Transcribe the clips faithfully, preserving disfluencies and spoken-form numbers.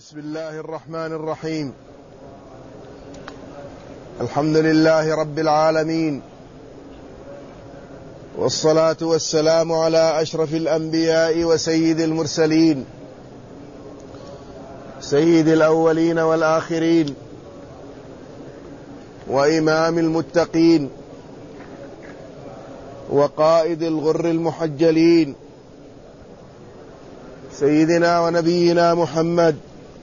بسم الله الرحمن الرحيم. الحمد لله رب العالمين، والصلاة والسلام على أشرف الأنبياء وسيد المرسلين، سيد الأولين والآخرين، وإمام المتقين، وقائد الغر المحجلين، سيدنا ونبينا محمد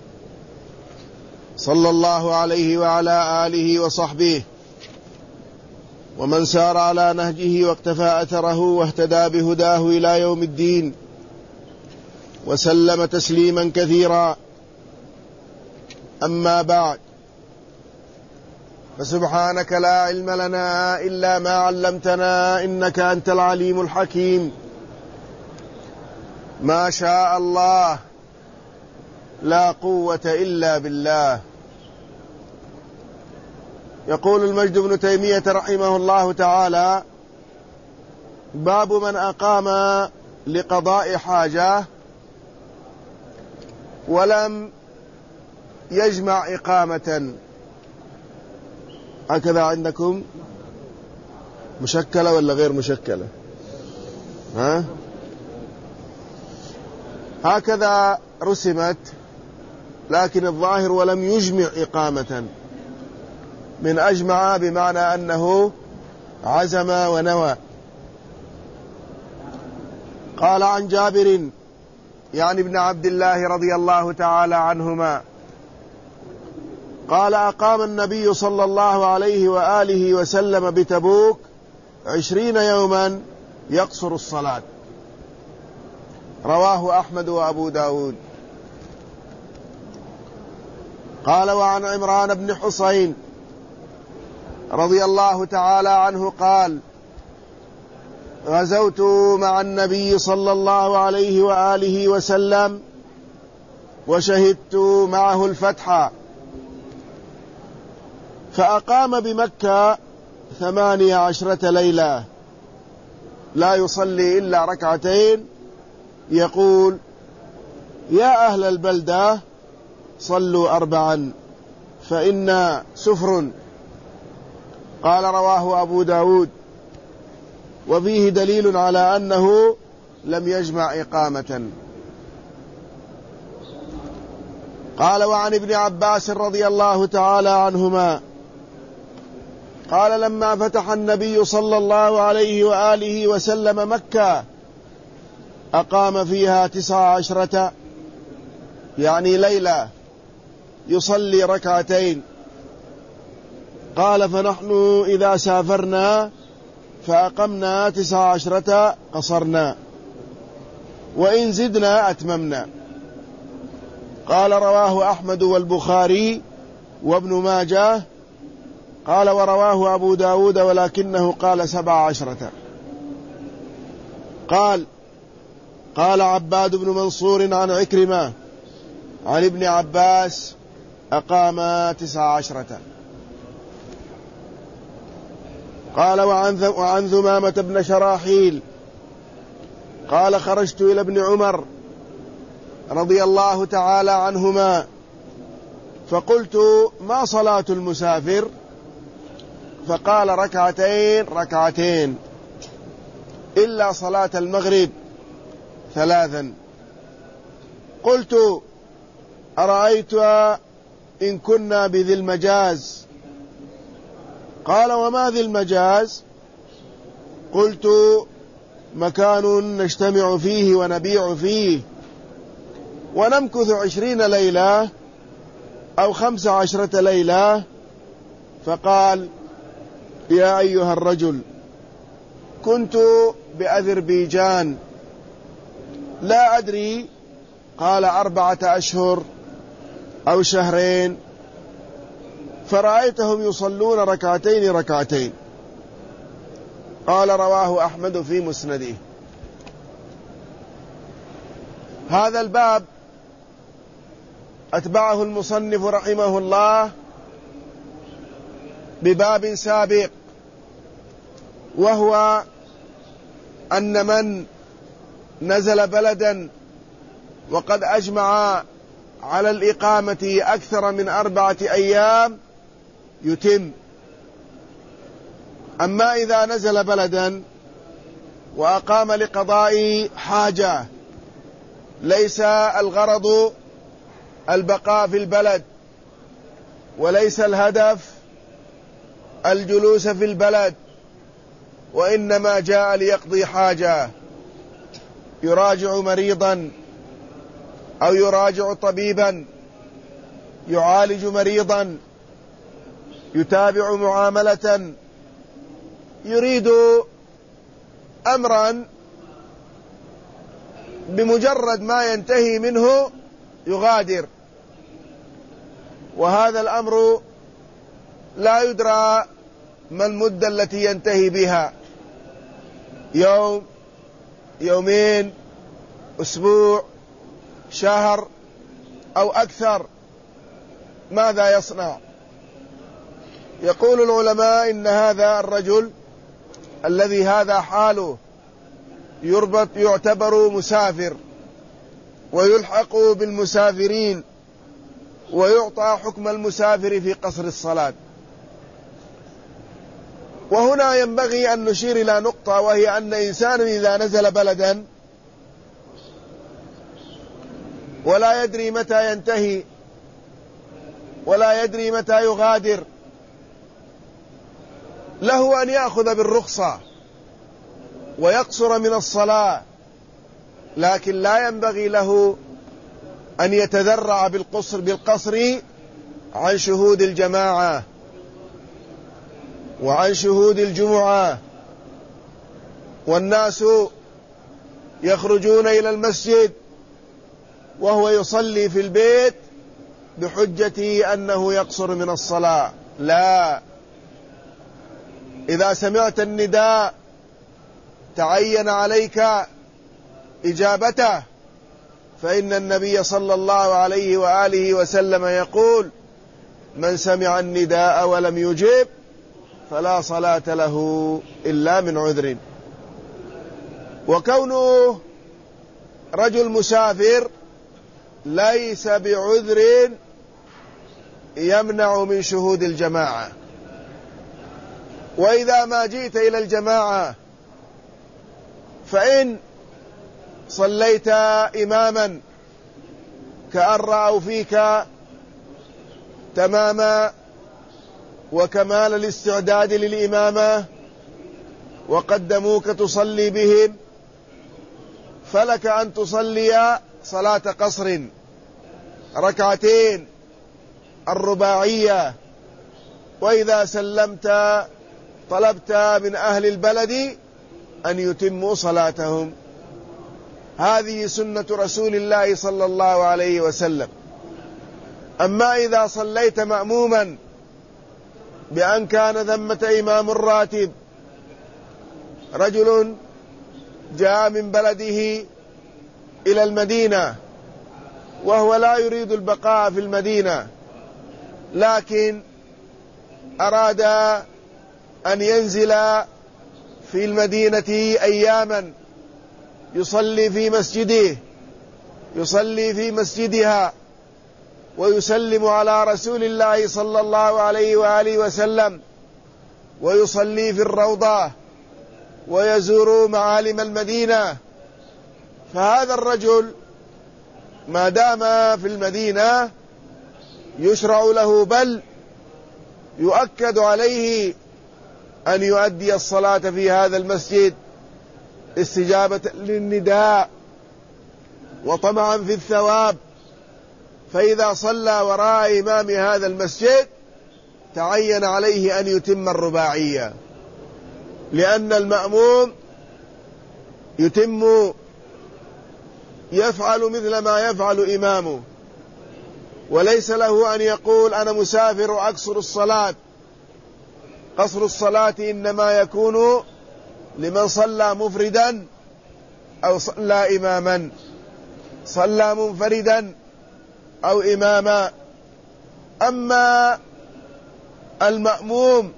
صلى الله عليه وعلى آله وصحبه ومن سار على نهجه واقتفى أثره واهتدى بهداه إلى يوم الدين، وسلم تسليما كثيرا. أما بعد، فسبحانك لا علم لنا إلا ما علمتنا إنك أنت العليم الحكيم. ما شاء الله لا قوة إلا بالله. يقول المجد بن تيمية رحمه الله تعالى: باب من أقام لقضاء حاجة ولم يجمع إقامة. هكذا عندكم مشكلة ولا غير مشكلة؟ ها؟ هكذا رسمت، لكن الظاهر ولم يجمع إقامة، من أجمع بمعنى أنه عزم ونوى. قال عن جابر يعني ابن عبد الله رضي الله تعالى عنهما قال: أقام النبي صلى الله عليه وآله وسلم بتبوك عشرين يوما يقصر الصلاة. رواه أحمد وأبو داود. قال: وعن عمران بن حسين رضي الله تعالى عنه قال: غزوت مع النبي صلى الله عليه وآله وسلم وشهدت معه الفتح، فأقام بمكة ثمانية عشرة ليلة لا يصلي إلا ركعتين، يقول: يا أهل البلدة صلوا أربعا فإنا سفر. قال: رواه أبو داود. وفيه دليل على أنه لم يجمع إقامة. قال: وعن ابن عباس رضي الله تعالى عنهما قال: لما فتح النبي صلى الله عليه وآله وسلم مكة أقام فيها تسع عشرة يعني ليلة يصلي ركعتين. قال: فنحن إذا سافرنا فأقمنا تسع عشرة قصرنا، وإن زدنا أتممنا. قال: رواه أحمد والبخاري وابن ماجه. قال: ورواه أبو داود ولكنه قال سبع عشرة. قال قال عباد بن منصور عن عكرمة عن ابن عباس: أقام تسع عشرة. قال: وعن, وعن ذمامة بن شراحيل قال: خرجت إلى ابن عمر رضي الله تعالى عنهما فقلت: ما صلاة المسافر؟ فقال: ركعتين ركعتين إلا صلاة المغرب ثلاثا. قلت: أرأيت إن كنا بذي المجاز؟ قال: وما ذي المجاز؟ قلت: مكان نجتمع فيه ونبيع فيه ونمكث عشرين ليلة أو خمس عشرة ليلة. فقال: يا أيها الرجل، كنت بأذربيجان لا أدري، قال: أربعة أشهر أو شهرين، فرأيتهم يصلون ركعتين ركعتين. قال: رواه أحمد في مسنده. هذا الباب أتبعه المصنف رحمه الله بباب سابق، وهو أن من نزل بلدا وقد أجمع على الإقامة أكثر من أربعة أيام يتم. أما إذا نزل بلدا وأقام لقضاء حاجة ليس الغرض البقاء في البلد وليس الهدف الجلوس في البلد، وإنما جاء ليقضي حاجة، يراجع مريضا أو يراجع طبيبا، يعالج مريضا، يتابع معاملة، يريد أمرا بمجرد ما ينتهي منه يغادر، وهذا الأمر لا يدرى ما المدة التي ينتهي بها، يوم، يومين، أسبوع، شهر أو أكثر. ماذا يصنع؟ يقول العلماء إن هذا الرجل الذي هذا حاله يربط يعتبر مسافر ويلحق بالمسافرين ويعطى حكم المسافر في قصر الصلاة. وهنا ينبغي أن نشير إلى نقطة، وهي أن إنسان إذا نزل بلدا ولا يدري متى ينتهي ولا يدري متى يغادر، له أن يأخذ بالرخصة ويقصر من الصلاة، لكن لا ينبغي له أن يتذرع بالقصر بالقصر عن شهود الجماعة وعن شهود الجمعة، والناس يخرجون إلى المسجد وهو يصلي في البيت بحجة أنه يقصر من الصلاة. لا، إذا سمعت النداء تعين عليك إجابته، فإن النبي صلى الله عليه وآله وسلم يقول: من سمع النداء ولم يجب فلا صلاة له إلا من عذر. وكونه رجل مسافر ليس بعذر يمنع من شهود الجماعة. وإذا ما جئت إلى الجماعة فإن صليت إماما كأن رأوا فيك تمام وكمال الاستعداد للإمامة وقدموك تصلي بهم، فلك أن تصلي صلاة قصر ركعتين الرباعية، وإذا سلمت طلبت من أهل البلد أن يتموا صلاتهم. هذه سنة رسول الله صلى الله عليه وسلم. أما إذا صليت مأموما بأن كان ثمة إمام راتب، رجل جاء من بلده إلى المدينة وهو لا يريد البقاء في المدينة، لكن أراد أن ينزل في المدينة أياما يصلي في مسجده يصلي في مسجدها ويسلم على رسول الله صلى الله عليه وآله وسلم ويصلي في الروضة ويزور معالم المدينة، فهذا الرجل ما دام في المدينة يشرع له بل يؤكد عليه أن يؤدي الصلاة في هذا المسجد استجابة للنداء وطمعا في الثواب. فإذا صلى وراء إمام هذا المسجد تعين عليه أن يتم الرباعية، لأن المأموم يتم يفعل مثل ما يفعل إمامه، وليس له أن يقول أنا مسافر أقصر الصلاة. قصر الصلاة إنما يكون لمن صلى مفردا أو صلى إماما، صلى منفردا أو إماما. أما المأموم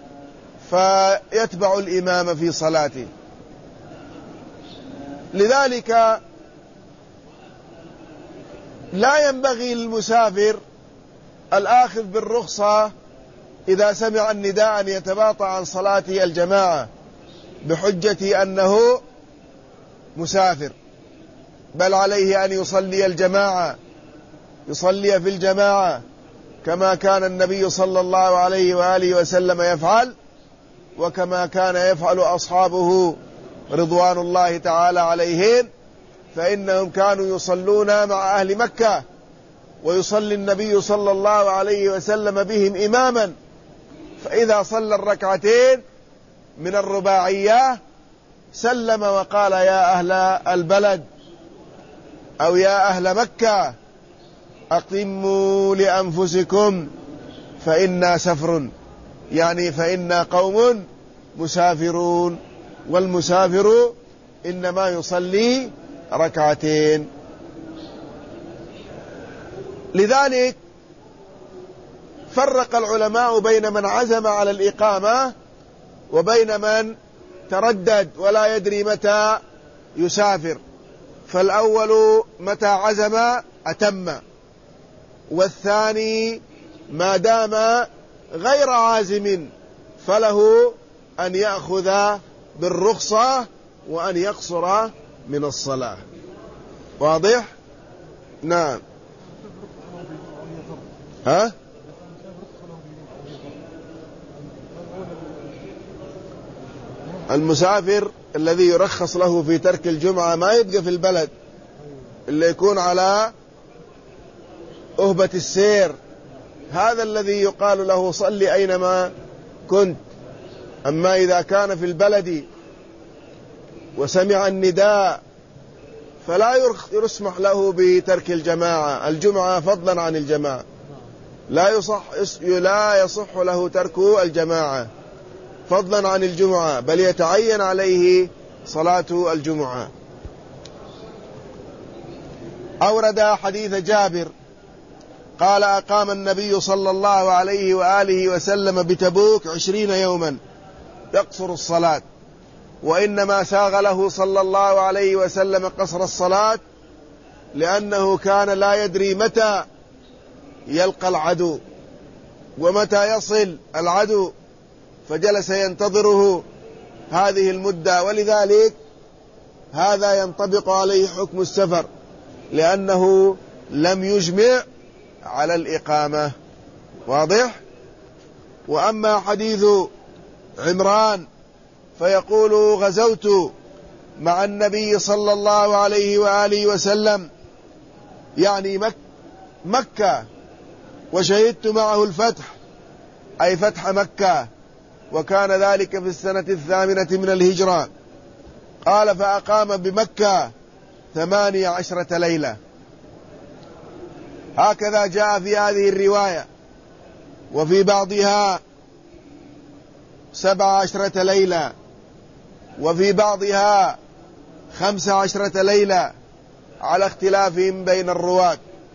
فيتبع الإمام في صلاته. لذلك لا ينبغي للمسافر الآخذ بالرخصة إذا سمع النداء أن يتباطأ عن صلاته الجماعة بحجة أنه مسافر، بل عليه أن يصلي الجماعة يصلي في الجماعة كما كان النبي صلى الله عليه وآله وسلم يفعل، وكما كان يفعل أصحابه رضوان الله تعالى عليهم، فإنهم كانوا يصلون مع أهل مكة، ويصلي النبي صلى الله عليه وسلم بهم إماما، فإذا صلى الركعتين من الرباعية سلم وقال: يا أهل البلد أو يا أهل مكة أقيموا لأنفسكم فإنا سفر، يعني فإنا قوم مسافرون، والمسافر إنما يصلي ركعتين. لذلك فرق العلماء بين من عزم على الإقامة وبين من تردد ولا يدري متى يسافر، فالأول متى عزم أتم، والثاني ما دام غير عازم فله أن يأخذ بالرخصة وأن يقصر من الصلاة. واضح؟ نعم. ها؟ المسافر الذي يرخص له في ترك الجمعة ما يبقى في البلد، اللي يكون على أهبة السير، هذا الذي يقال له صل أينما كنت. أما إذا كان في البلد وسمع النداء فلا يسمح له بترك الجماعة الجمعة فضلا عن الجماعة، لا يصح لا يصح له ترك الجماعة فضلا عن الجمعة، بل يتعين عليه صلاة الجمعة. أورد حديث جابر قال: أقام النبي صلى الله عليه وآله وسلم بتبوك عشرين يوما يقصر الصلاة، وإنما ساغ له صلى الله عليه وسلم قصر الصلاة لأنه كان لا يدري متى يلقى العدو ومتى يصل العدو، فجلس ينتظره هذه المدة، ولذلك هذا ينطبق عليه حكم السفر لأنه لم يجمع على الإقامة. واضح؟ وأما حديث عمران فيقول: غزوت مع النبي صلى الله عليه وآله وسلم، يعني مك مكة، وشهدت معه الفتح، أي فتح مكة، وكان ذلك في السنة الثامنة من الهجرة. قال: فأقام بمكة ثمانية عشرة ليلة. هكذا جاء في هذه الرواية، وفي بعضها سبع عشرة ليلة، وفي بعضها خمس عشرة ليلة، على اختلافهم بين الرواة.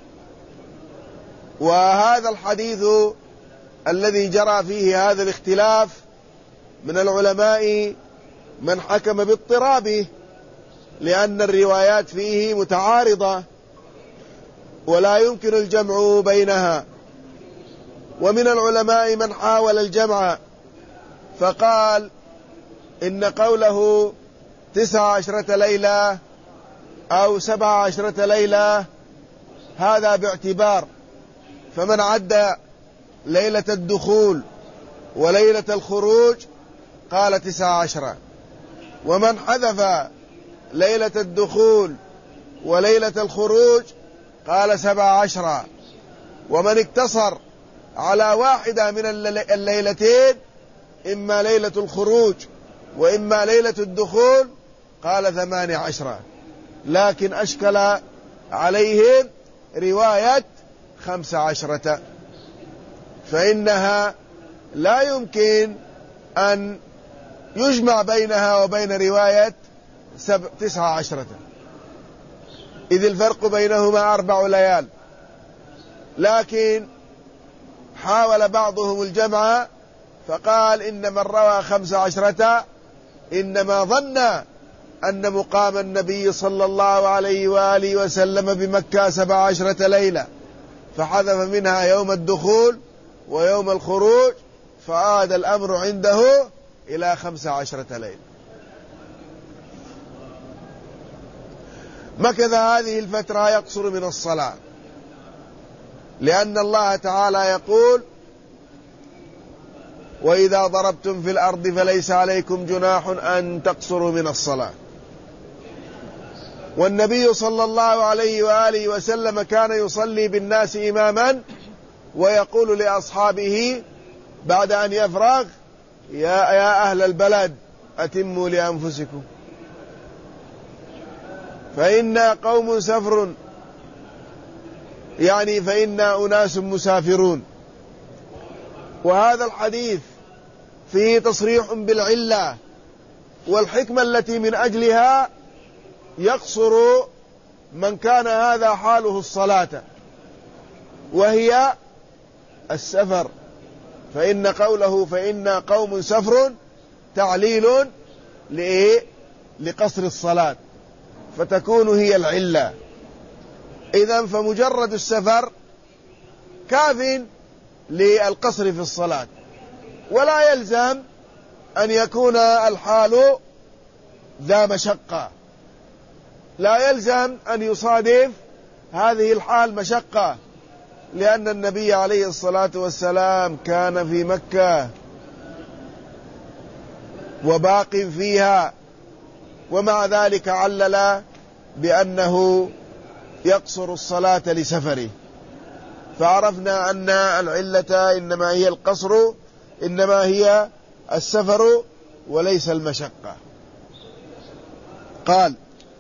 وهذا الحديث الذي جرى فيه هذا الاختلاف من العلماء من حكم باضطرابه، لأن الروايات فيه متعارضة ولا يمكن الجمع بينها، ومن العلماء من حاول الجمع فقال إن قوله تسع عشرة ليلة أو سبع عشرة ليلة هذا باعتبار، فمن عد ليلة الدخول وليلة الخروج قال تسع عشرة، ومن حذف ليلة الدخول وليلة الخروج قال سبع عشرة، ومن اقتصر على واحدة من الليلتين إما ليلة الخروج وإما ليلة الدخول قال ثمان عشرة. لكن أشكل عليهم رواية خمس عشرة، فإنها لا يمكن أن يجمع بينها وبين رواية تسع عشرة، إذ الفرق بينهما أربع ليال. لكن حاول بعضهم الجمع فقال إن من روى خمس عشرة إنما ظن أن مقام النبي صلى الله عليه وآله وسلم بمكة سبع عشرة ليلة، فحذف منها يوم الدخول ويوم الخروج، فعاد الأمر عنده إلى خمس عشرة ليلة. مكث هذه الفترة يقصر من الصلاة، لأن الله تعالى يقول: وإذا ضربتم في الأرض فليس عليكم جناح أن تقصروا من الصلاة. والنبي صلى الله عليه وآله وسلم كان يصلي بالناس إماما، ويقول لأصحابه بعد أن يفرغ: يا, يا أهل البلد أتموا لأنفسكم فإنا قوم سفر، يعني فإنا أناس مسافرون. وهذا الحديث فيه تصريح بالعلة والحكمة التي من أجلها يقصر من كان هذا حاله الصلاة، وهي السفر. فإن قوله فإنا قوم سفر تعليل لإيه؟ لقصر الصلاة، فتكون هي العلة. إذن فمجرد السفر كاف للقصر في الصلاة، ولا يلزم أن يكون الحال ذا مشقة، لا يلزم أن يصادف هذه الحال مشقة، لأن النبي عليه الصلاة والسلام كان في مكة وباق فيها، ومع ذلك علل بأنه يقصر الصلاة لسفره. فعرفنا أن العلة إنما هي القصر، إنما هي السفر وليس المشقة. قال: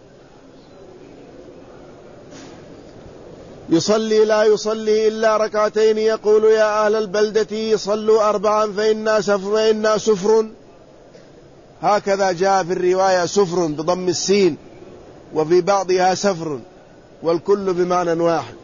يصلي لا يصلي إلا ركعتين، يقول: يا أهل البلدة صلوا أربعا فإنا سفر, فإنا سفر. هكذا جاء في الرواية سفر بضم السين، وفي بعضها سفر، والكل بمعنى واحد.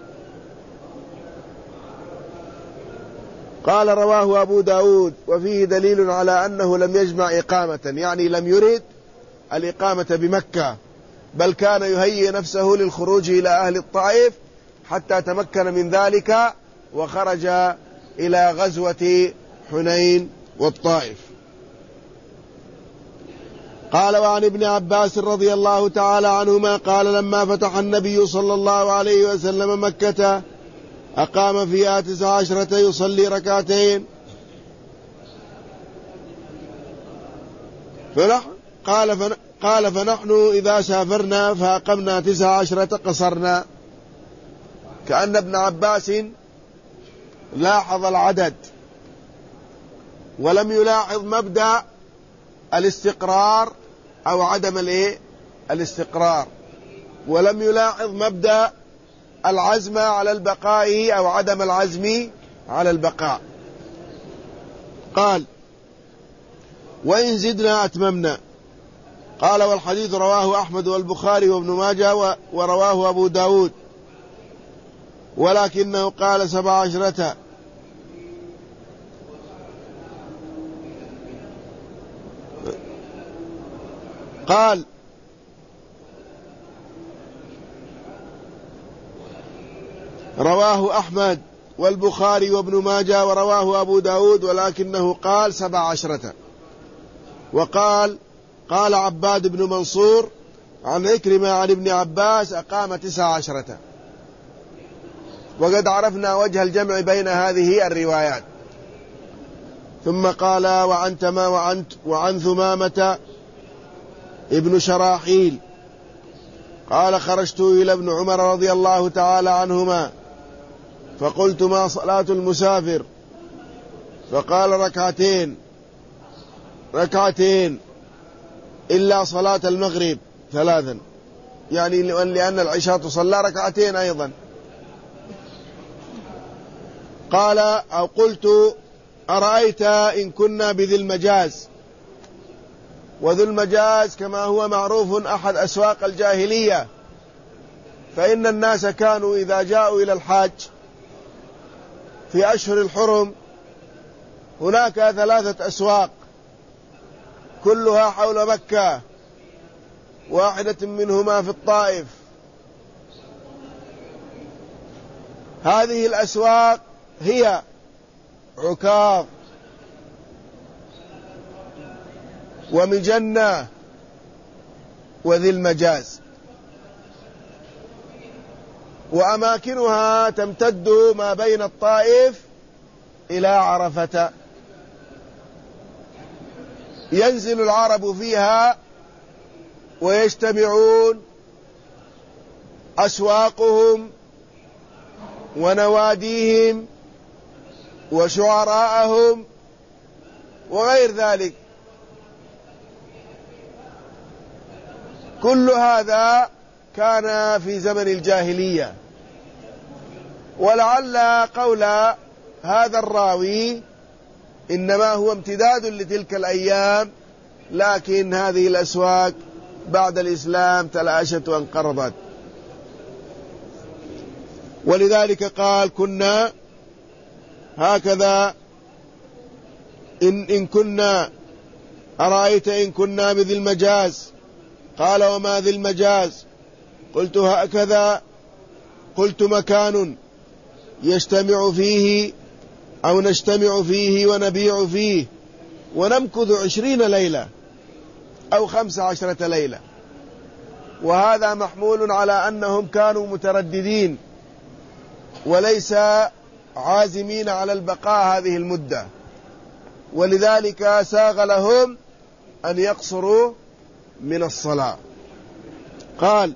قال: رواه أبو داود، وفيه دليل على أنه لم يجمع إقامة، يعني لم يرد الإقامة بمكة، بل كان يهيئ نفسه للخروج إلى أهل الطائف حتى تمكن من ذلك، وخرج إلى غزوة حنين والطائف. قال: وعن ابن عباس رضي الله تعالى عنهما قال: لما فتح النبي صلى الله عليه وسلم مكة أقام فيها تسع عشرة يصلي ركعتين. قال فن قال فنحن إذا سافرنا فأقمنا تسع عشرة قصرنا. كأن ابن عباس لاحظ العدد ولم يلاحظ مبدأ الاستقرار أو عدم الايه الاستقرار، ولم يلاحظ مبدأ العزم على البقاء أو عدم العزم على البقاء. قال: وإن زدنا أتممنا. قال: والحديث رواه أحمد والبخاري وابن ماجه ورواه أبو داود، ولكنه قال سبع عشرة. قال: رواه أحمد والبخاري وابن ماجه ورواه أبو داود، ولكنه قال سبع عشرة. وقال قال عباد بن منصور عن عكرمة عن ابن عباس أقام تسع عشرة. وقد عرفنا وجه الجمع بين هذه الروايات. ثم قال: وعن تما وعن, وعن ثمامة ابن شراحيل قال: خرجت إلى ابن عمر رضي الله تعالى عنهما فقلت: ما صلاة المسافر؟ فقال: ركعتين ركعتين إلا صلاة المغرب ثلاثا، يعني لأن العشاء تصلى ركعتين أيضا. قال: أو قلت: أرأيت إن كنا بذي المجاز؟ وذو المجاز كما هو معروف أحد أسواق الجاهلية، فإن الناس كانوا إذا جاءوا إلى الحاج في أشهر الحرم هناك ثلاثة أسواق كلها حول مكة، واحدة منهما في الطائف. هذه الأسواق هي عكاظ ومجنة وذي المجاز، وأماكنها تمتد ما بين الطائف إلى عرفة. ينزل العرب فيها ويجتمعون، أسواقهم ونواديهم وشعراءهم وغير ذلك. كل هذا كان في زمن الجاهلية. ولعل قول هذا الراوي إنما هو امتداد لتلك الأيام، لكن هذه الأسواق بعد الإسلام تلاشت وانقرضت. ولذلك قال كنا هكذا إن, إن كنا أرأيت إن كنا بذي المجاز. قال وما ذي المجاز؟ قلت هكذا، قلت مكان يجتمع فيه أو نجتمع فيه ونبيع فيه ونمكث عشرين ليلة أو خمس عشرة ليلة. وهذا محمول على أنهم كانوا مترددين وليس عازمين على البقاء هذه المدة، ولذلك ساغ لهم أن يقصروا من الصلاة. قال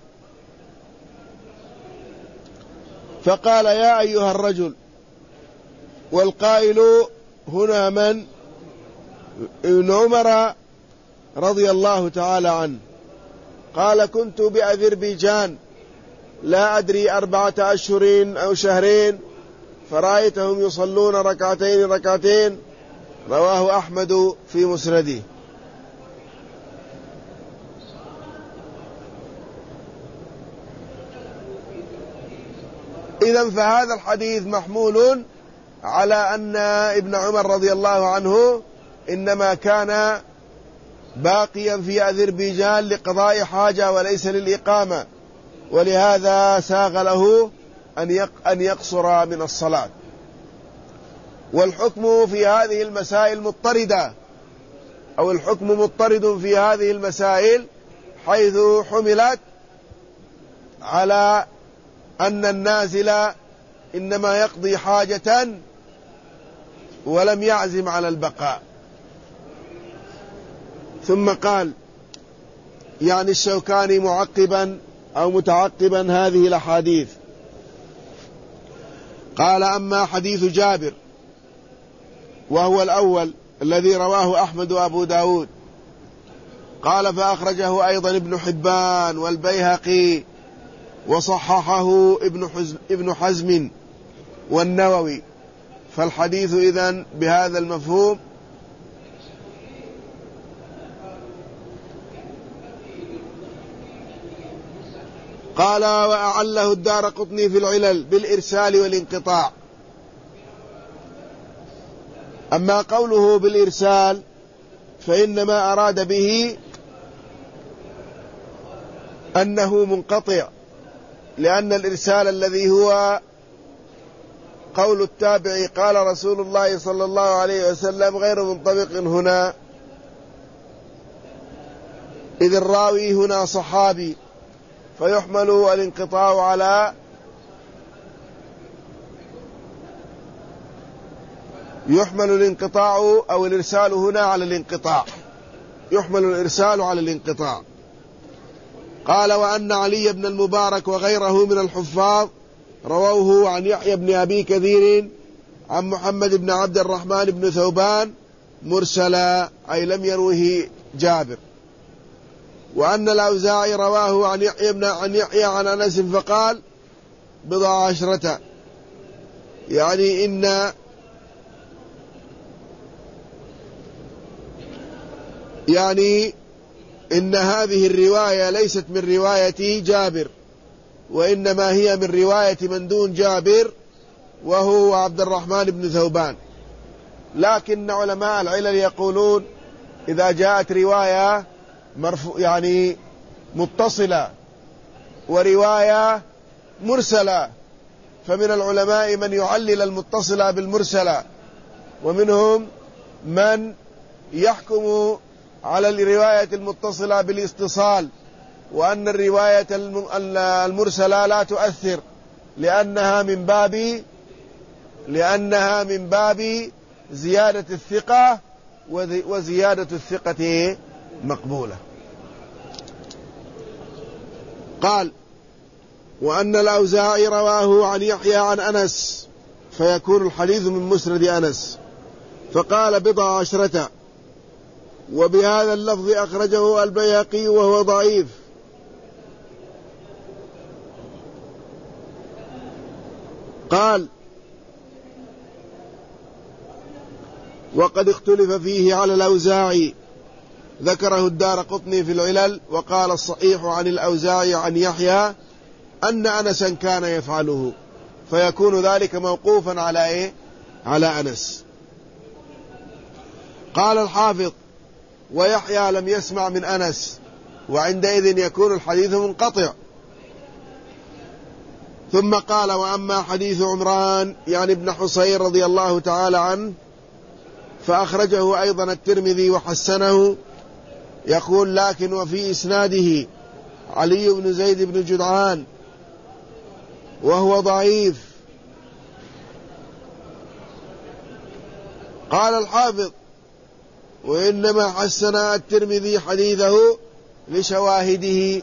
فقال يا أيها الرجل، والقائل هنا من؟ ابن عمر رضي الله تعالى عنه. قال كنت بأذربيجان لا أدري أربعة أشهر أو شهرين، فرأيتهم يصلون ركعتين ركعتين. رواه أحمد في مسنده. إذن فهذا الحديث محمول على أن ابن عمر رضي الله عنه إنما كان باقيا في أذربيجان لقضاء حاجة وليس للإقامة، ولهذا ساغ له أن يقصر من الصلاة. والحكم في هذه المسائل مضطردة، أو الحكم مضطرد في هذه المسائل، حيث حملت على أن النازل إنما يقضي حاجة ولم يعزم على البقاء. ثم قال يعني الشوكاني معقبا أو متعقبا هذه الأحاديث، قال أما حديث جابر وهو الأول الذي رواه أحمد وأبو داود، قال فأخرجه أيضا ابن حبان والبيهقي وصححه ابن حزم, ابن حزم والنووي. فالحديث إذن بهذا المفهوم قال وأعله الدارقطني في العلل بالإرسال والانقطاع. أما قوله بالإرسال فإنما أراد به أنه منقطع، لأن الإرسال الذي هو قول التابع قال رسول الله صلى الله عليه وسلم غير منطبق هنا، إذ الراوي هنا صحابي، فيحمل الانقطاع على يحمل الانقطاع أو الإرسال هنا على الانقطاع، يحمل الإرسال على الانقطاع. قال وأن علي بن المبارك وغيره من الحفاظ رووه عن يحيى بن أبي كثير عن محمد بن عبد الرحمن بن ثوبان مرسلا، أي لم يروه جابر. وأن الأوزاعي رواه عن يحيى بن عن يحيى عن أنس فقال بضع عشرة، يعني إن يعني إن هذه الرواية ليست من رواية جابر، وإنما هي من رواية من دون جابر وهو عبد الرحمن بن ثوبان. لكن علماء العلل يقولون إذا جاءت رواية مرفوع يعني متصلة ورواية مرسلة، فمن العلماء من يعلل المتصلة بالمرسلة، ومنهم من يحكم على الرواية المتصلة بالاتصال، وأن الرواية المرسلة لا تؤثر لأنها من باب لأنها من باب زيادة الثقة، وزيادة الثقة مقبولة. قال: وأن الأوزاعي رواه عن يحيى عن أنس، فيكون الحديث من مسند أنس. فقال: بضع عشرة. وبهذا اللفظ أخرجه البيهقي وهو ضعيف. قال: وقد اختلف فيه على الأوزاعي، ذكره الدارقطني في العلل، وقال: الصحيح عن الأوزاعي عن يحيى أن أنسا كان يفعله، فيكون ذلك موقوفا على إيه؟ على أنس. قال الحافظ: ويحيى لم يسمع من أنس، وعندئذ يكون الحديث منقطع. ثم قال: وأما حديث عمران يعني ابن حصين رضي الله تعالى عنه فأخرجه أيضا الترمذي وحسنه. يقول: لكن وفي إسناده علي بن زيد بن جدعان وهو ضعيف. قال الحافظ: وإنما حسن الترمذي حديثه لشواهده.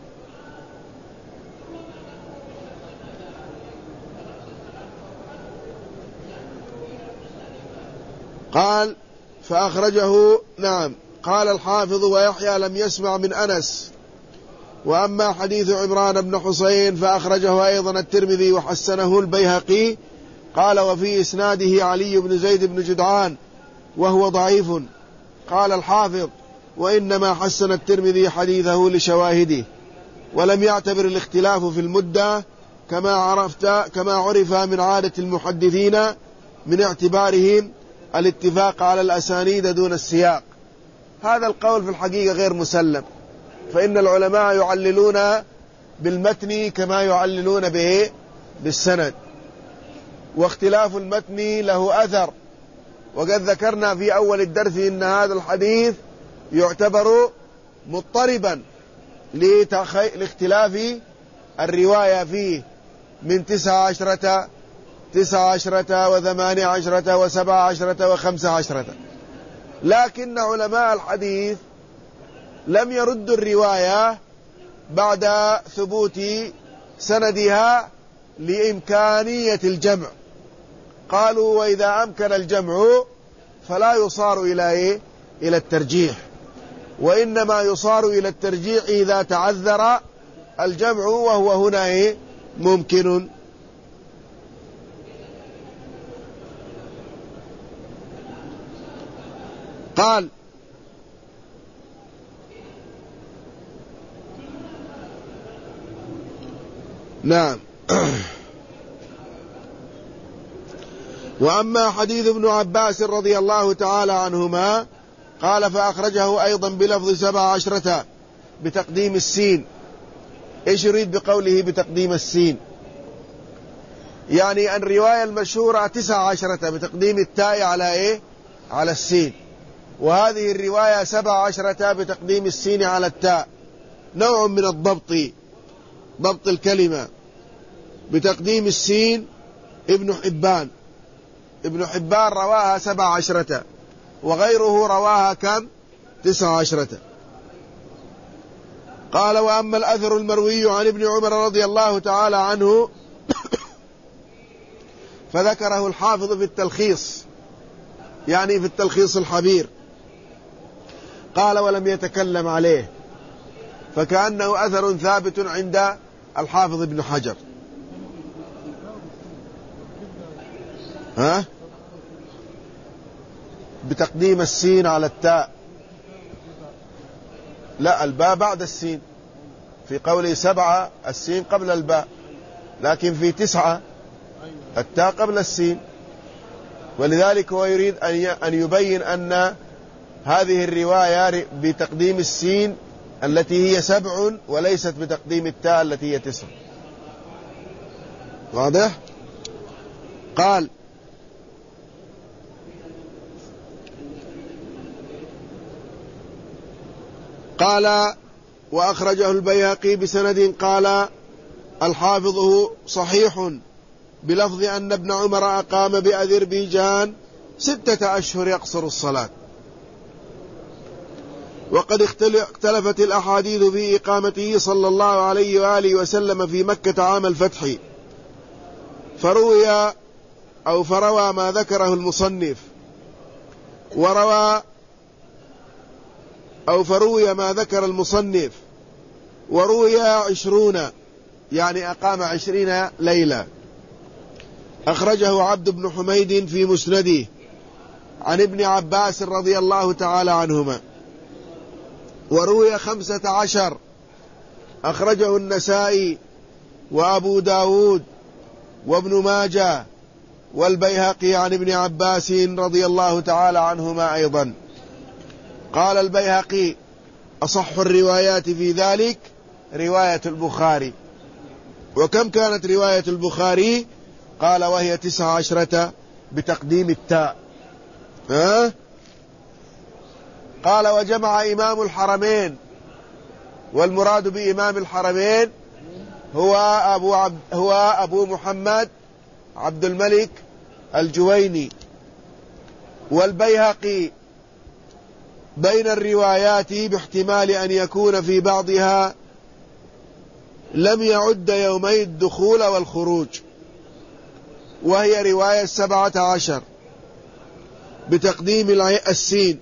قال: فأخرجه نعم. قال الحافظ: ويحيى لم يسمع من أنس. وأما حديث عمران بن حصين فأخرجه أيضا الترمذي وحسنه البيهقي. قال: وفي إسناده علي بن زيد بن جدعان وهو ضعيف. قال الحافظ: وإنما حسن الترمذي حديثه لشواهده، ولم يعتبر الاختلاف في المدة كما عرفت كما عرف من عادة المحدثين من اعتبارهم الاتفاق على الأسانيد دون السياق. هذا القول في الحقيقة غير مسلم، فإن العلماء يعللون بالمتن كما يعللون به بالسند، واختلاف المتن له أثر. وقد ذكرنا في أول الدرس إن هذا الحديث يعتبر مضطربا لاختلاف الرواية فيه من تسعة عشرة تسعة عشرة وثمانية عشرة وسبعة عشرة وخمسة عشرة. لكن علماء الحديث لم يردوا الرواية بعد ثبوت سندها لإمكانية الجمع. قالوا: وإذا أمكن الجمع فلا يصار إلى إيه؟ إلى الترجيح، وإنما يصار إلى الترجيح إذا تعذر الجمع، وهو هنا إيه؟ ممكن. قال: نعم. وأما حديث ابن عباس رضي الله تعالى عنهما قال: فأخرجه أيضا بلفظ سبع عشرة بتقديم السين. إيش يريد بقوله بتقديم السين؟ يعني أن الرواية المشهورة تسع عشرة بتقديم التاء على إيه؟ على السين، وهذه الرواية سبع عشرة بتقديم السين على التاء، نوع من الضبط، ضبط الكلمة. بتقديم السين ابن حبان ابن حبان رواها سبع عشرة، وغيره رواها كم؟ تسع عشرة. قال: وأما الأثر المروي عن ابن عمر رضي الله تعالى عنه فذكره الحافظ في التلخيص، يعني في التلخيص الحبير. قال: ولم يتكلم عليه، فكأنه أثر ثابت عند الحافظ ابن حجر. ها؟ بتقديم السين على التاء. لا، الباء بعد السين. في قوله سبعة السين قبل الباء، لكن في تسعة التاء قبل السين. ولذلك هو يريد أن يبين أن هذه الرواية بتقديم السين التي هي سبع وليست بتقديم التاء التي هي تسع. واضح؟ قال قال وأخرجه البيهقي بسند قال الحافظ صحيح بلفظ أن ابن عمر أقام بأذربيجان ستة أشهر يقصر الصلاة. وقد اختلفت الأحاديث في إقامته صلى الله عليه وآله وسلم في مكة عام الفتح، فروي أو فروى ما ذكره المصنف، وروى أو فروي ما ذكر المصنف وروي عشرون، يعني أقام عشرين ليلة. أخرجه عبد بن حميد في مسنده عن ابن عباس رضي الله تعالى عنهما. وروي خمسة عشر، أخرجه النسائي وأبو داود وابن ماجه والبيهقي عن ابن عباس رضي الله تعالى عنهما أيضا. قال البيهقي أصح الروايات في ذلك رواية البخاري. وكم كانت رواية البخاري؟ قال وهي تسع عشرة بتقديم التاء. ها؟ قال وجمع إمام الحرمين، والمراد بإمام الحرمين هو أبو, عبد هو أبو محمد عبد الملك الجويني والبيهقي بين الروايات باحتمال أن يكون في بعضها لم يعد يومي الدخول والخروج، وهي رواية سبعة عشر بتقديم السين،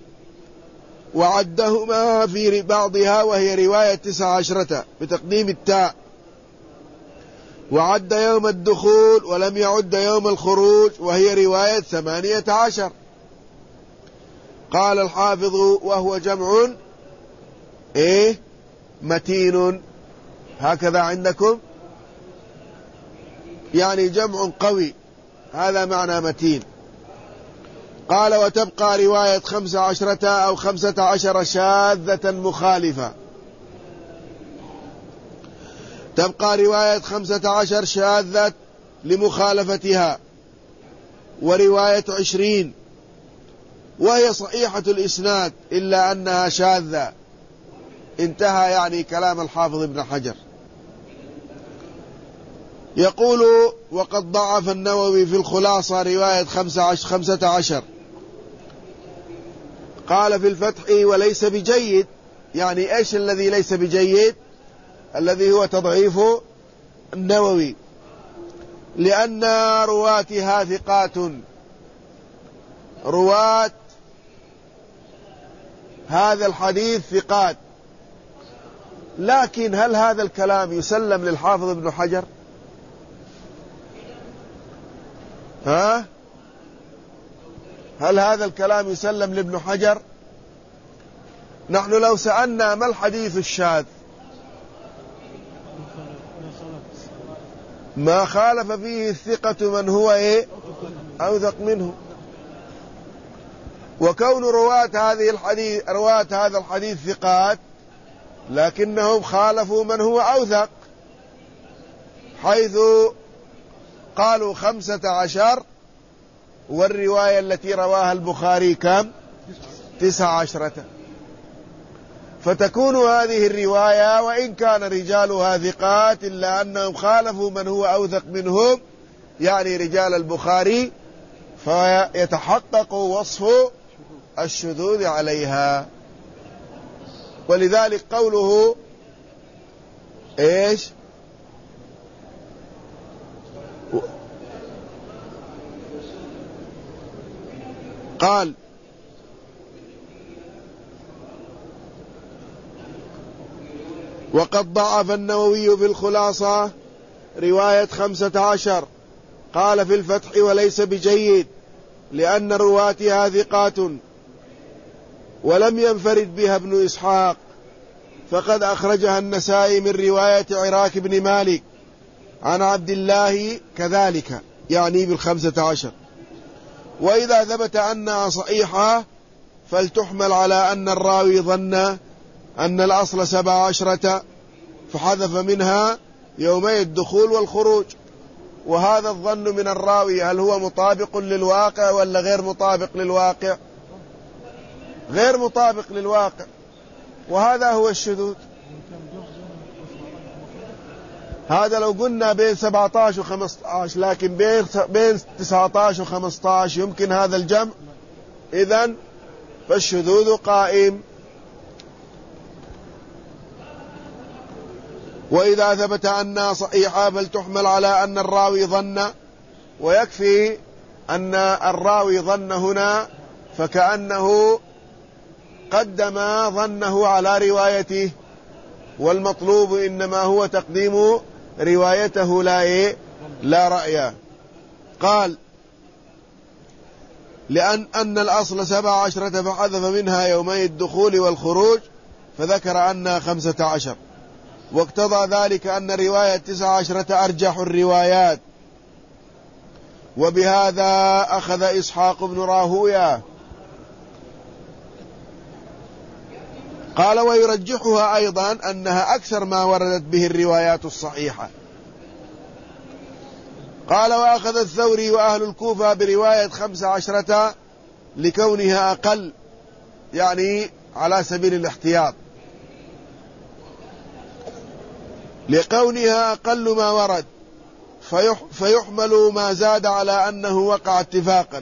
وعدهما في بعضها وهي رواية تسع عشرة بتقديم التاء، وعد يوم الدخول ولم يعد يوم الخروج وهي رواية ثمانية عشر. قال الحافظ وهو جمع ايه متين، هكذا عندكم، يعني جمع قوي، هذا معنى متين. قال وتبقى رواية خمس عشرة أو خمسة عشر شاذة مخالفة. تبقى رواية خمسة عشر شاذة لمخالفتها، ورواية عشرين وهي صحيحة الإسناد إلا أنها شاذة. انتهى يعني كلام الحافظ ابن حجر. يقول وقد ضعف النووي في الخلاصة رواية خمسة عشر. قال في الفتح وليس بجيد، يعني ايش الذي ليس بجيد؟ الذي هو تضعيف النووي، لأن رواتها ثقات، رواة هذا الحديث ثقات. لكن هل هذا الكلام يسلم للحافظ ابن حجر؟ ها؟ هل هذا الكلام يسلم لابن حجر؟ نحن لو سألنا ما الحديث الشاذ؟ ما خالف فيه الثقة من هو ايه أوثق منه. وكون رواة هذه الحديث رواة هذا الحديث ثقات، لكنهم خالفوا من هو أوثق، حيث قالوا خمسة عشر، والرواية التي رواها البخاري كم؟ تسع عشرة. فتكون هذه الرواية وإن كان رجالها ثقات إلا أنهم خالفوا من هو أوثق منهم، يعني رجال البخاري، فيتحقق وصف الشذوذ عليها. ولذلك قوله ايش؟ قال وقد ضعف النووي في الخلاصة رواية خمسة عشر. قال في الفتح وليس بجيد لأن رواتها ثقات، ولم ينفرد بها ابن إسحاق، فقد أخرجها النسائي من رواية عراك بن مالك عن عبد الله كذلك، يعني بالخمسة عشر. وإذا ثبت أنها صحيحة فلتحمل على أن الراوي ظن أن الأصل سبع عشرة فحذف منها يومي الدخول والخروج. وهذا الظن من الراوي هل هو مطابق للواقع ولا غير مطابق للواقع؟ غير مطابق للواقع، وهذا هو الشذوذ. هذا لو قلنا بين سبعة عشر وخمسة عشر، لكن بين بين تسعة عشر وخمسة عشر يمكن هذا الجمع، إذن فالشذوذ قائم. وإذا ثبت أنها صحيحة فلتحمل على أن الراوي ظن، ويكفي أن الراوي ظن هنا فكأنه قدم ظنه على روايته، والمطلوب إنما هو تقديم روايته لا إيه؟ لا رأي. قال لأن أن الأصل سبع عشرة فحذف منها يومي الدخول والخروج فذكر أنها خمسة عشر، واقتضى ذلك أن رواية تسع عشرة أرجح الروايات. وبهذا أخذ إسحاق بن راهويه. قال ويرجحها أيضا أنها أكثر ما وردت به الروايات الصحيحة. قال وأخذ الثوري وأهل الكوفة برواية خمس عشرة لكونها أقل، يعني على سبيل الاحتياط، لكونها أقل ما ورد فيحمل ما زاد على أنه وقع اتفاقا.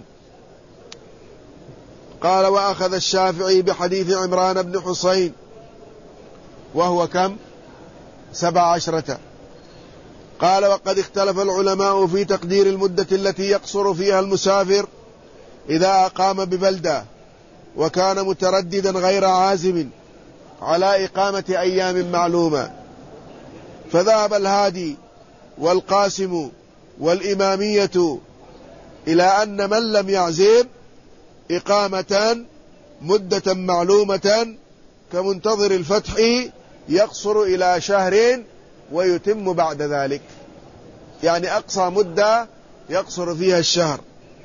قال وأخذ الشافعي بحديث عمران بن حسين وهو كم؟ سبع عشرة. قال وقد اختلف العلماء في تقدير المدة التي يقصر فيها المسافر إذا أقام ببلدة وكان مترددا غير عازم على إقامة أيام معلومة. فذهب الهادي والقاسم والإمامية إلى أن من لم يعزم إقامة مدة معلومة كمنتظر الفتح يقصر إلى شهر ويتم بعد ذلك، يعني أقصى مدة يقصر فيها الشهر.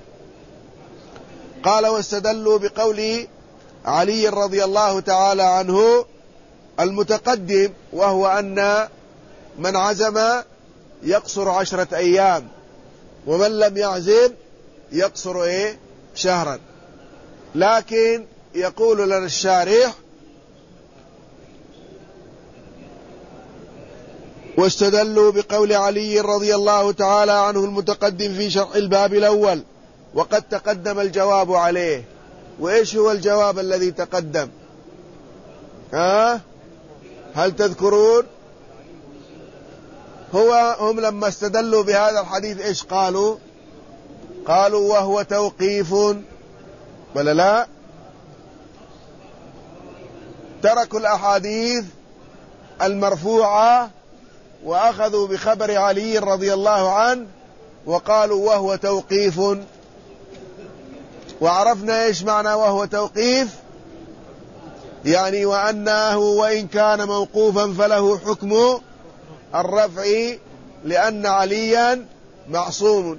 قال واستدلوا بقول علي رضي الله تعالى عنه المتقدم، وهو أن من عزم يقصر عشرة أيام ومن لم يعزم يقصر إيه؟ شهرا. لكن يقول لنا الشارح واستدلوا بقول علي رضي الله تعالى عنه المتقدم في شرح الباب الأول وقد تقدم الجواب عليه. وإيش هو الجواب الذي تقدم؟ ها؟ هل تذكرون؟ هو هم لما استدلوا بهذا الحديث إيش قالوا؟ قالوا وهو توقيف، بل لا؟ تركوا الأحاديث المرفوعة وأخذوا بخبر علي رضي الله عنه وقالوا وهو توقيف. وعرفنا إيش معنى وهو توقيف، يعني وأنه وإن كان موقوفا فله حكم الرفع لأن عليا معصوم.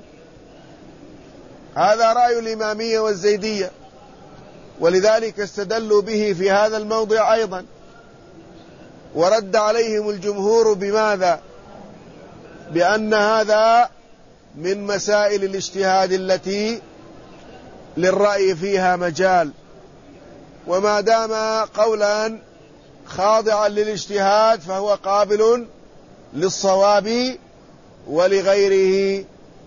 هذا رأي الإمامية والزيدية، ولذلك استدلوا به في هذا الموضع أيضا. ورد عليهم الجمهور بماذا؟ بأن هذا من مسائل الاجتهاد التي للرأي فيها مجال، وما دام قولا خاضعا للاجتهاد فهو قابل للصواب ولغيره.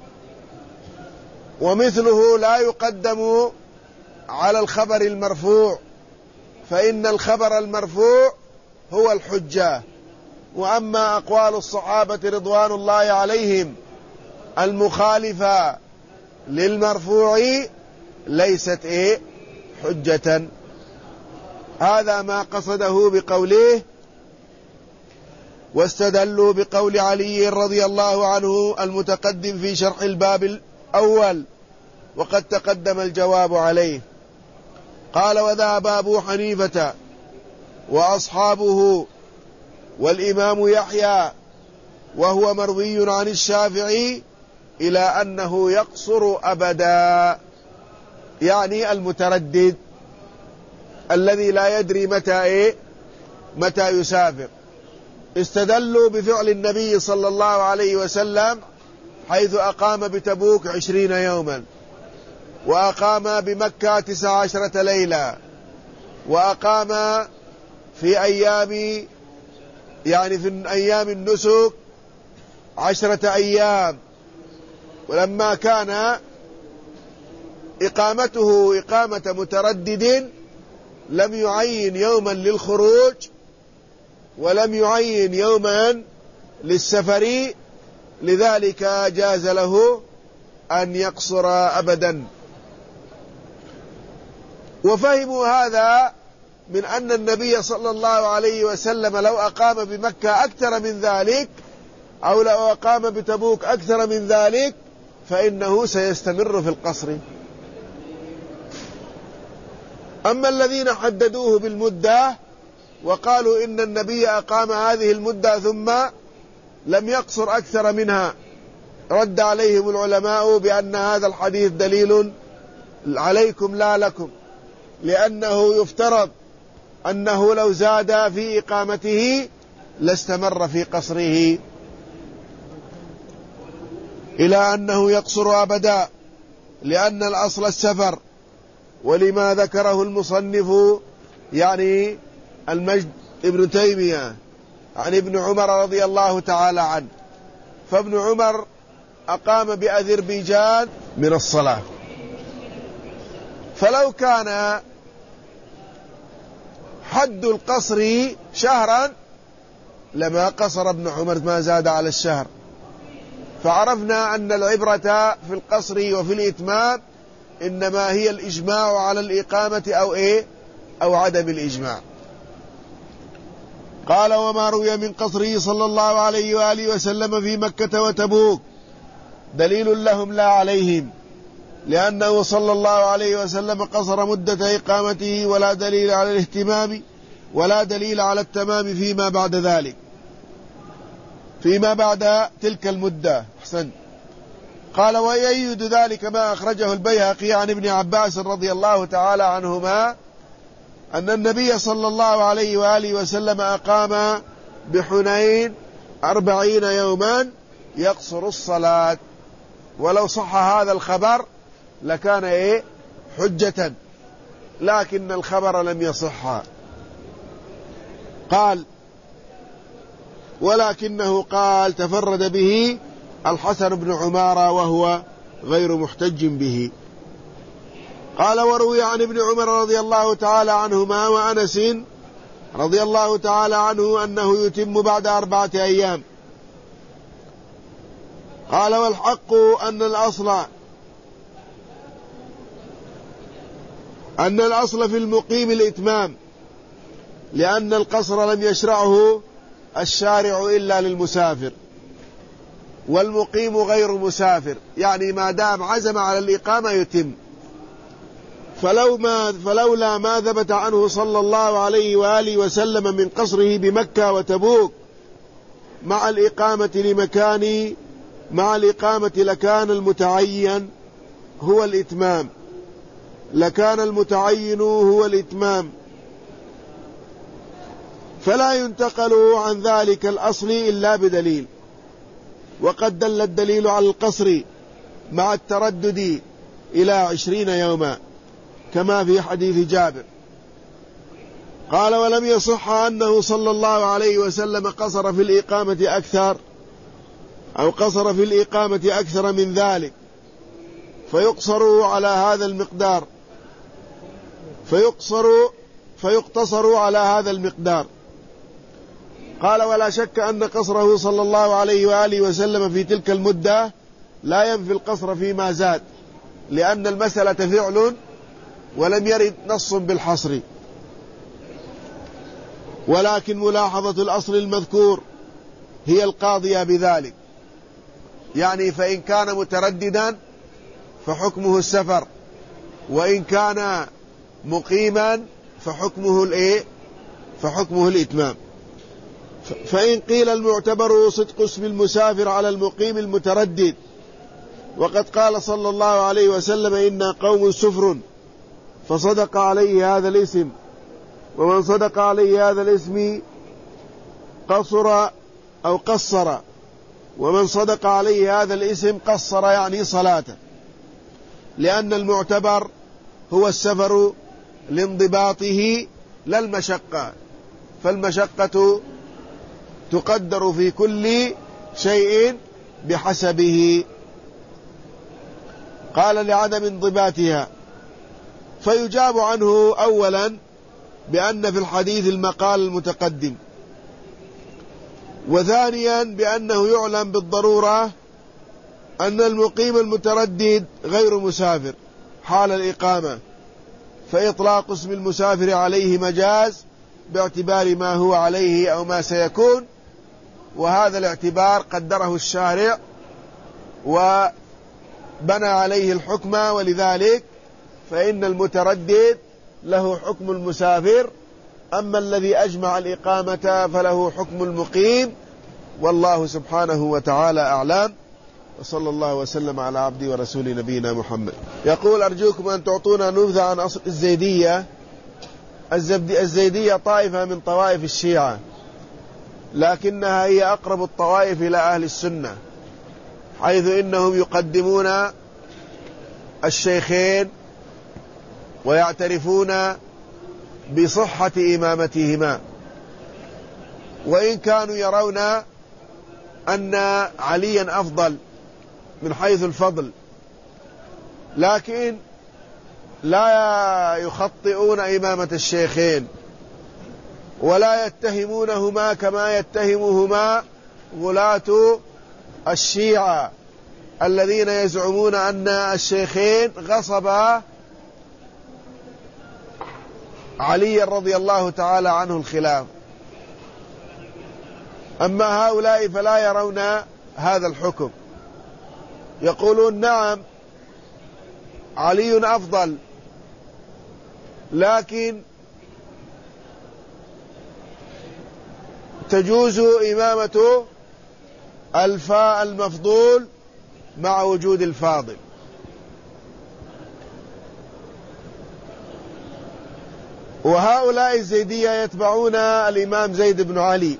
ومثله لا يقدم على الخبر المرفوع، فإن الخبر المرفوع هو الحجة، وأما أقوال الصحابة رضوان الله عليهم المخالفة للمرفوع ليست إيه؟ حجة. هذا ما قصده بقوله واستدلوا بقول علي رضي الله عنه المتقدم في شرح الباب الأول وقد تقدم الجواب عليه. قال وذهب أبو حنيفة وأصحابه والإمام يحيى وهو مروي عن الشافعي إلى أنه يقصر أبدا، يعني المتردد الذي لا يدري متى إيه متى يسافر. استدلوا بفعل النبي صلى الله عليه وسلم حيث أقام بتبوك عشرين يوما، وأقام بمكة تسع عشرة ليلة، وأقام في أيام يعني في أيام النسك عشرة أيام. ولما كان إقامته إقامة متردد لم يعين يوما للخروج ولم يعين يوما للسفر، لذلك جاز له أن يقصر أبدا. وفهموا هذا من أن النبي صلى الله عليه وسلم لو أقام بمكة أكثر من ذلك أو لو أقام بتبوك أكثر من ذلك فإنه سيستمر في القصر. أما الذين حددوه بالمدة وقالوا إن النبي أقام هذه المدة ثم لم يقصر أكثر منها، رد عليهم العلماء بأن هذا الحديث دليل عليكم لا لكم، لأنه يفترض أنه لو زاد في إقامته لاستمر في قصره إلى أنه يقصر أبدا، لأن الأصل السفر. ولما ذكره المصنف يعني المجد ابن تيمية عن ابن عمر رضي الله تعالى عنه، فابن عمر أقام بأذربيجان من الصلاة، فلو كان حد القصر شهرا لما قصر ابن عمر ما زاد على الشهر. فعرفنا أن العبرة في القصر وفي الإتمام إنما هي الإجماع على الإقامة أو إيه أو عدم الإجماع. قال: وما روي من قصره صلى الله عليه وآله وسلم في مكة وتبوك دليل لهم لا عليهم، لأنه صلى الله عليه وسلم قصر مدة إقامته، ولا دليل على الاهتمام ولا دليل على التمام فيما بعد ذلك، فيما بعد تلك المدة. أحسن. قال: ويؤيد ذلك ما أخرجه البيهقي عن ابن عباس رضي الله تعالى عنهما أن النبي صلى الله عليه وآله وسلم أقام بحنين أربعين يوما يقصر الصلاة. ولو صح هذا الخبر لكان إيه حجة، لكن الخبر لم يصح. قال: ولكنه قال تفرد به الحسن بن عمارة وهو غير محتج به. قال: وروي عن ابن عمر رضي الله تعالى عنهما وأنس رضي الله تعالى عنه أنه يتم بعد أربعة أيام. قال: والحق أن الأصل أن الأصل في المقيم الإتمام، لأن القصر لم يشرعه الشارع إلا للمسافر، والمقيم غير مسافر، يعني ما دام عزم على الإقامة يتم. فلو ما فلولا ما ثبت عنه صلى الله عليه وآله وسلم من قصره بمكة وتبوك مع الإقامة لمكان مع الإقامة لكان المتعين هو الإتمام لكان المتعين هو الإتمام فلا ينتقل عن ذلك الأصل إلا بدليل. وقد دل الدليل على القصر مع التردد إلى عشرين يوما كما في حديث جابر. قال: ولم يصح أنه صلى الله عليه وسلم قصر في الإقامة أكثر أو قصر في الإقامة أكثر من ذلك فيقصر على هذا المقدار فيقصر فيقتصر على هذا المقدار. قال: ولا شك أن قصره صلى الله عليه وآله وسلم في تلك المدة لا ينفي القصر فيما زاد، لأن المسألة فعل ولم يرد نص بالحصر، ولكن ملاحظة الأصل المذكور هي القاضية بذلك. يعني فإن كان مترددا فحكمه السفر، وإن كان مقيما فحكمه الإيه فحكمه الإتمام. فإن قيل المعتبر صدق اسم المسافر على المقيم المتردد، وقد قال صلى الله عليه وسلم: إنا قوم سفر، فصدق عليه هذا الاسم ومن صدق عليه هذا الاسم قصر أو قصر، ومن صدق عليه هذا الاسم قصر يعني صلاته، لأن المعتبر هو السفر لانضباطه لا المشقة، فالمشقة تقدر في كل شيء بحسبه. قال لعدم انضباطها، فيجاب عنه أولا بأن في الحديث المقال المتقدم، وثانيا بأنه يعلم بالضرورة أن المقيم المتردد غير مسافر حال الإقامة، فإطلاق اسم المسافر عليه مجاز باعتبار ما هو عليه أو ما سيكون، وهذا الاعتبار قدره الشارع وبنى عليه الحكم، ولذلك فإن المتردد له حكم المسافر، أما الذي أجمع الإقامة فله حكم المقيم، والله سبحانه وتعالى أعلم. وصلى الله وسلم على عبده ورسوله نبينا محمد. يقول: أرجوكم أن تعطونا نبذة عن أصل الزيدية. الزيدية طائفة من طوائف الشيعة، لكنها هي أقرب الطوائف إلى أهل السنة، حيث إنهم يقدمون الشيخين ويعترفون بصحة إمامتهما، وإن كانوا يرون أن عليا أفضل من حيث الفضل، لكن لا يخطئون إمامة الشيخين ولا يتهمونهما كما يتهمهما غلاة الشيعة الذين يزعمون أن الشيخين غصبا علي رضي الله تعالى عنه الخلاف. أما هؤلاء فلا يرون هذا الحكم، يقولون: نعم علي أفضل، لكن تجوز إمامة الفاء المفضول مع وجود الفاضل. وهؤلاء الزيدية يتبعون الإمام زيد بن علي،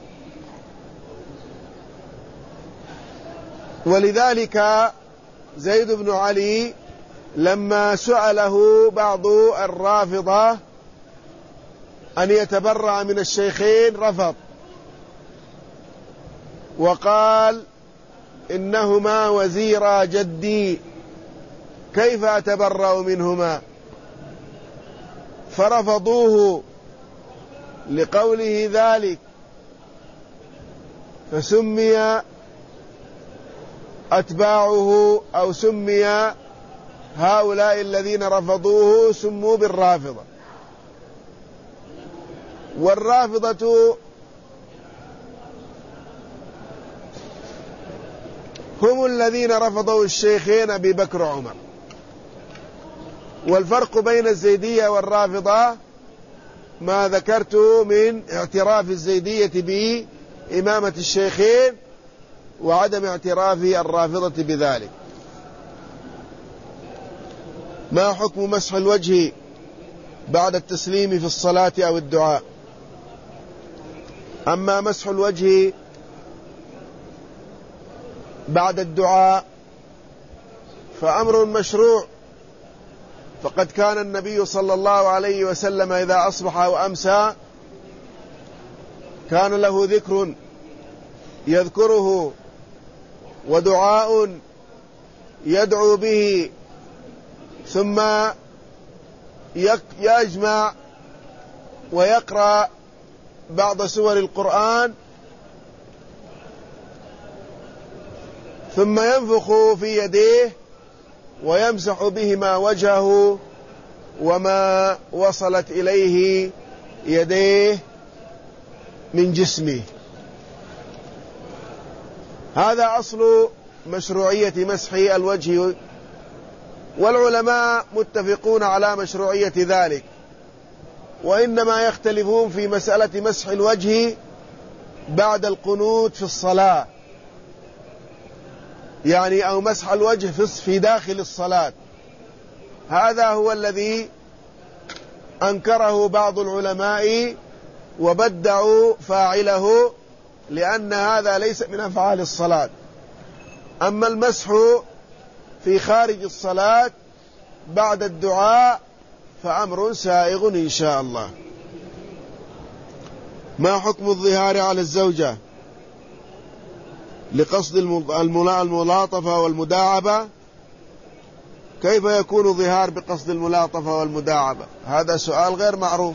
ولذلك زيد بن علي لما سأله بعض الرافضة أن يتبرع من الشيخين رفض، وقال: إنهما وزيرا جدي، كيف أتبرأ منهما؟ فرفضوه لقوله ذلك، فسمي أتباعه أو سمي هؤلاء الذين رفضوه سموا بالرافضة. والرافضة هم الذين رفضوا الشيخين أبي بكر وعمر. والفرق بين الزيدية والرافضة ما ذكرت من اعتراف الزيدية بإمامة الشيخين وعدم اعتراف الرافضة بذلك. ما حكم مسح الوجه بعد التسليم في الصلاة أو الدعاء؟ أما مسح الوجه بعد الدعاء فأمر مشروع، فقد كان النبي صلى الله عليه وسلم إذا أصبح وأمسى كان له ذكر يذكره ودعاء يدعو به، ثم يجمع ويقرأ بعض سور القرآن، ثم ينفخ في يديه ويمسح بهما وجهه وما وصلت إليه يديه من جسمه. هذا أصل مشروعية مسح الوجه، والعلماء متفقون على مشروعية ذلك، وإنما يختلفون في مسألة مسح الوجه بعد القنوت في الصلاة، يعني أو مسح الوجه في داخل الصلاة. هذا هو الذي أنكره بعض العلماء وبدعوا فاعله، لأن هذا ليس من أفعال الصلاة. أما المسح في خارج الصلاة بعد الدعاء فأمر سائغ إن شاء الله. ما حكم الظهار على الزوجة لقصد الملاطفة والمداعبة؟ كيف يكون ظهار بقصد الملاطفة والمداعبة؟ هذا سؤال غير معروف.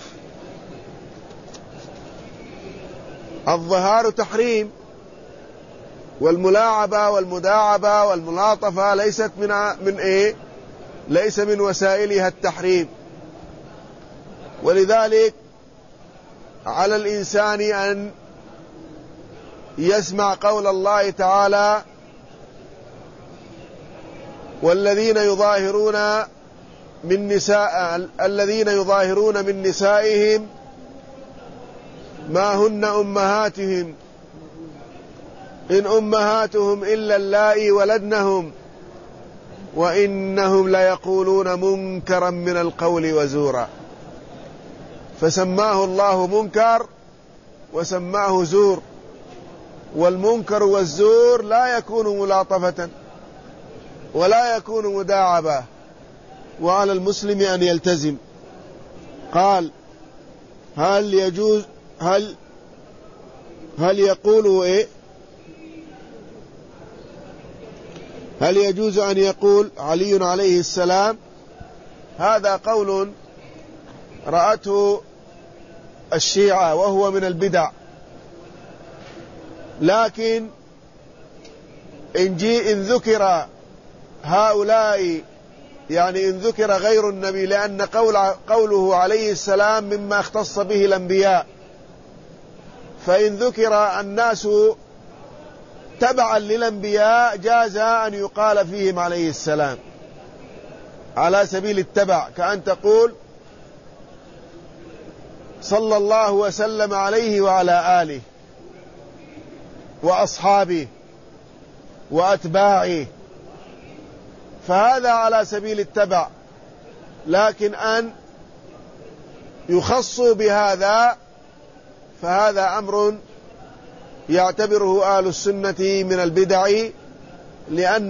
الظهار تحريم، والملاعبة والمداعبة والملاطفة ليست من من ايه ليس من وسائلها التحريم. ولذلك على الإنسان أن يسمع قول الله تعالى: والذين يظاهرون من نساء الذين يظاهرون من نسائهم ما هن أمهاتهم إن أمهاتهم إلا اللائي ولدنهم وإنهم ليقولون منكرا من القول وزورا. فسماه الله منكر وسماه زور، والمنكر والزور لا يكون ملاطفة ولا يكون مداعبة، وعلى المسلم أن يلتزم. قال: هل يجوز هل هل يقول إيه هل يجوز أن يقول علي عليه السلام؟ هذا قول رأته الشيعة وهو من البدع، لكن إن جي إن ذكر هؤلاء، يعني إن ذكر غير النبي، لأن قول قوله عليه السلام مما اختص به الأنبياء، فإن ذكر الناس تبعا للأنبياء جاز أن يقال فيهم عليه السلام على سبيل التبع، كأن تقول صلى الله وسلم عليه وعلى آله وأصحابه وأتباعه، فهذا على سبيل التبع. لكن أن يخصوا بهذا فهذا أمر يعتبره أهل السنة من البدع، لأن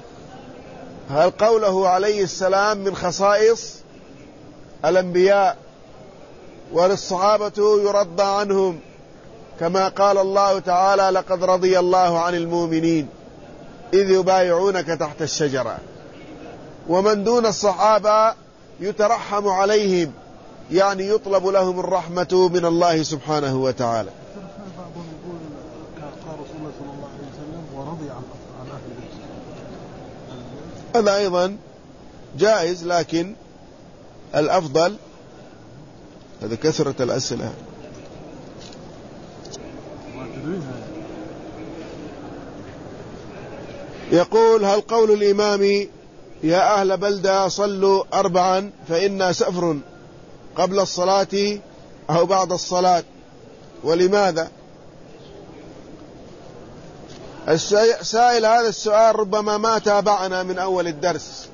قوله عليه السلام من خصائص الأنبياء، وللصحابة يرضى عنهم، كما قال الله تعالى: لقد رضي الله عن المؤمنين إذ يبايعونك تحت الشجرة. ومن دون الصحابة يترحم عليهم، يعني يطلب لهم الرحمة من الله سبحانه وتعالى. بعضهم يقول قال رسول الله صلى الله عليه وسلم ورضي عن أهل البيت، هذا أيضا جائز، لكن الأفضل هذا كثرة الأسئلة. يقول: هل قول الإمام يا أهل بلدة صلوا أربعا فإنا سفر قبل الصلاة أو بعد الصلاة، ولماذا؟ السائل هذا السؤال ربما ما تابعنا من أول الدرس.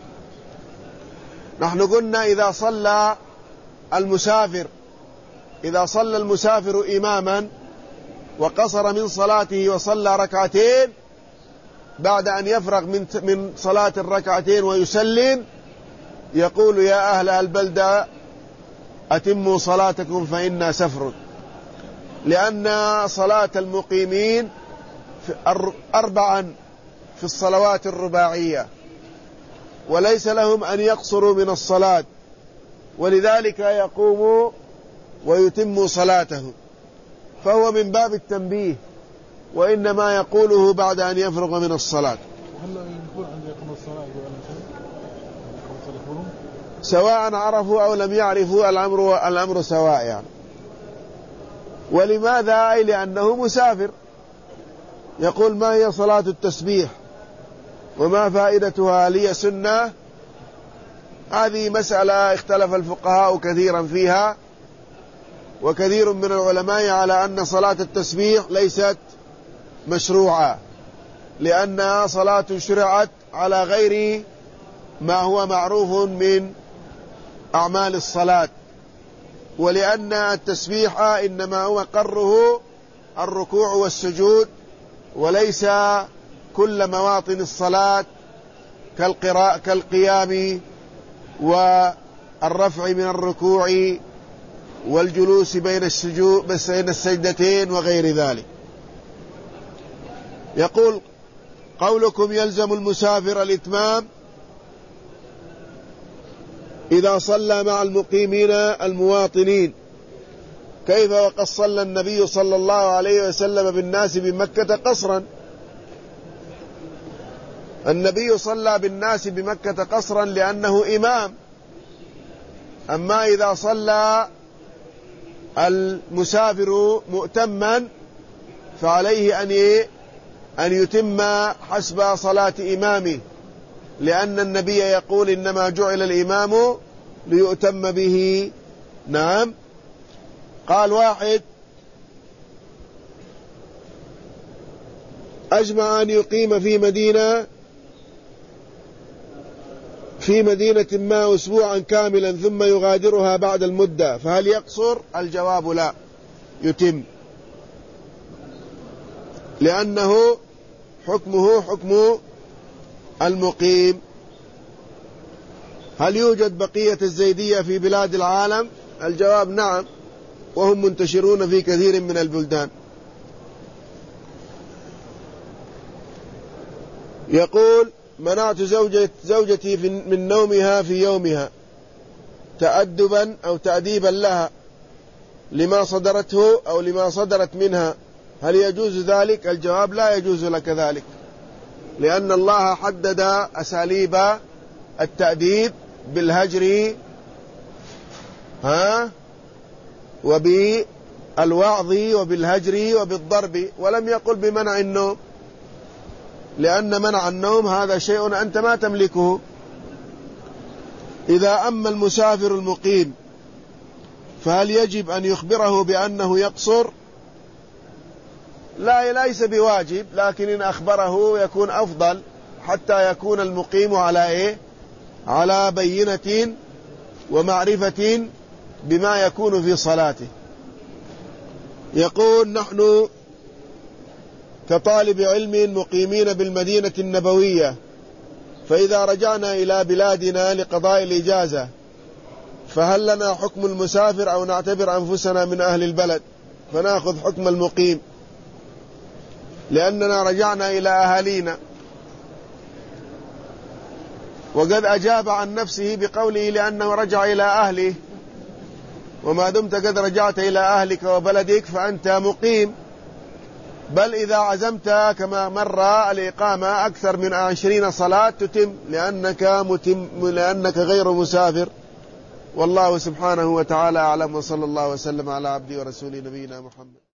نحن قلنا إذا صلى المسافر إذا صلى المسافر إماما وقصر من صلاته وصلى ركعتين، بعد أن يفرغ من من صلاة الركعتين ويسلم يقول: يا أهل البلدة أتموا صلاتكم فإنا سفر، لأن صلاة المقيمين أربعا في الصلوات الرباعية، وليس لهم أن يقصروا من الصلاة، ولذلك يقوموا ويتموا صلاته، فهو من باب التنبيه، وإنما يقوله بعد أن يفرغ من الصلاة. سواء عرفوا أو لم يعرفوا الأمر, الأمر سواء يعني. ولماذا؟ أي لأنه مسافر. يقول: ما هي صلاة التسبيح وما فائدتها؟ لي سنة. هذه مسألة اختلف الفقهاء كثيرا فيها، وكثير من العلماء على أن صلاة التسبيح ليست مشروعة، لأنها صلاة شرعت على غير ما هو معروف من أعمال الصلاة. ولأن التسبيح إنما هو قره الركوع والسجود، وليس كل مواطن الصلاة كالقراءة كالقيام والرفع من الركوع والجلوس بين السجود بين السجدتين وغير ذلك. يقول: قولكم يلزم المسافر الإتمام إذا صلى مع المقيمين المواطنين، كيف وقد صلى النبي صلى الله عليه وسلم بالناس بمكة قصرا؟ النبي صلى بالناس بمكة قصرا لأنه إمام. أما إذا صلى المسافر مؤتما فعليه أن أن يتم حسب صلاة إمامه، لأن النبي يقول: إنما جعل الإمام ليؤتم به. نعم. قال واحد: أجمع أن يقيم في مدينة في مدينة ما أسبوعا كاملا ثم يغادرها بعد المدة، فهل يقصر؟ الجواب: لا، يتم، لأنه حكمه حكم المقيم. هل يوجد بقية الزيدية في بلاد العالم؟ الجواب: نعم، وهم منتشرون في كثير من البلدان. يقول: منعت زوجة زوجتي من نومها في يومها تأدبا أو تأديبا لها لما صدرته أو لما صدرت منها، هل يجوز ذلك؟ الجواب: لا يجوز لك ذلك، لأن الله حدد أساليب التأديب بالهجر ها وبالوعظ وبالهجر وبالضرب، ولم يقل بمنع النوم، لأن منع النوم هذا شيء أنت ما تملكه. إذا أما المسافر المقيم فهل يجب أن يخبره بأنه يقصر؟ لا، ليس بواجب، لكن إن أخبره يكون أفضل، حتى يكون المقيم على إيه؟ على بينة ومعرفة بما يكون في صلاته. يقول: نحن كطالب علم مقيمين بالمدينة النبوية، فإذا رجعنا إلى بلادنا لقضاء الإجازة فهل لنا حكم المسافر أو نعتبر أنفسنا من أهل البلد فنأخذ حكم المقيم، لأننا رجعنا إلى أهالينا؟ وقد أجاب عن نفسه بقوله: لأنه رجع إلى أهله، وما دمت قد رجعت إلى أهلك وبلدك فأنت مقيم. بل إذا عزمت كما مر الإقامة أكثر من عشرين صلاة تتم، لأنك, متم لأنك غير مسافر. والله سبحانه وتعالى أعلم، وصلى الله وسلم على عبده ورسوله نبينا محمد.